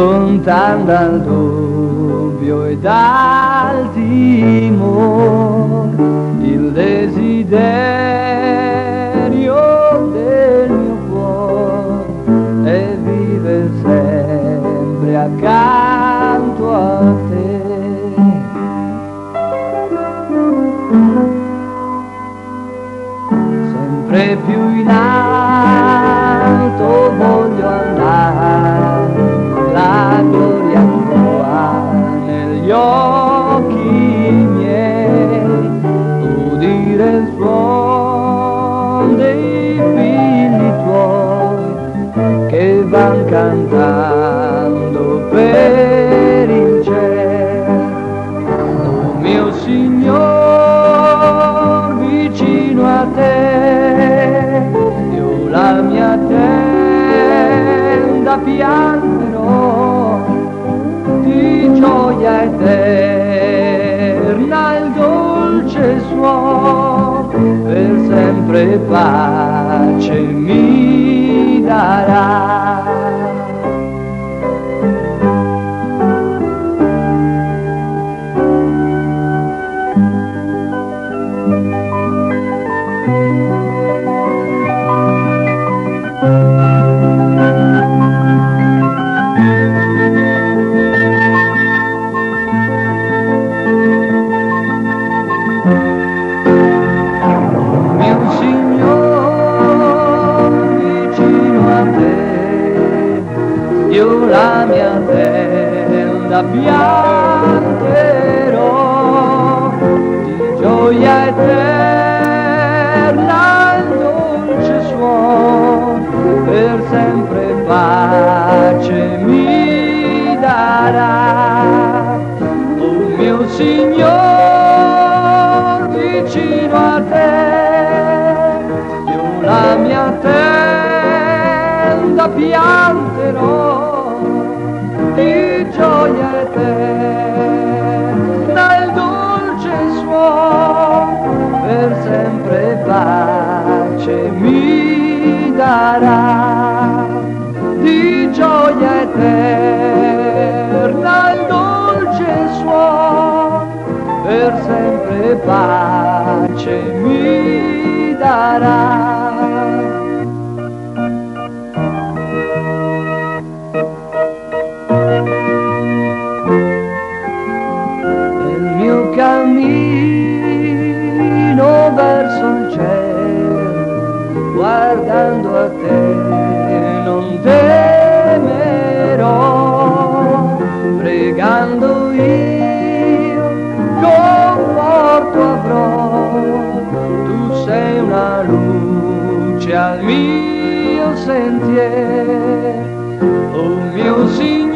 lontan dal dubbio e dal timore, il desiderio del mio cuore è vivere sempre accanto a te. Sempre più in alto voglio andare, la gloria tua negli occhi miei, udire il suono dei figli tuoi che van cantando per il cielo. Oh mio Signor, vicino a te, io la mia tenda pianterò, di gioia eterna il dolce suono, per sempre pace mi darà. Io la mia tenda pianterò, di gioia eterna il dolce suono, per sempre pace mi darà. Oh mio Signor, vicino a te, io la mia tenda pianterò, di gioia eterna il dolce suono, per sempre pace mi darà. Di gioia eterna il dolce suono, per sempre pace mi darà. Cammino verso il cielo, guardando a te non temerò, pregando io conforto avrò, tu sei una luce al mio sentiero. Oh mio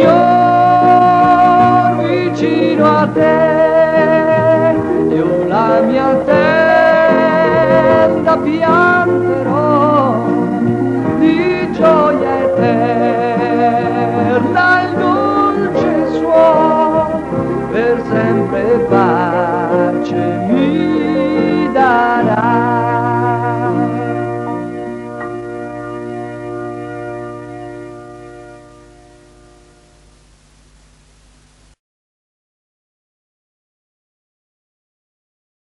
Signor, vicino a te, io la mia tenda pianterò, di gioia eterna il dolce suono, per sempre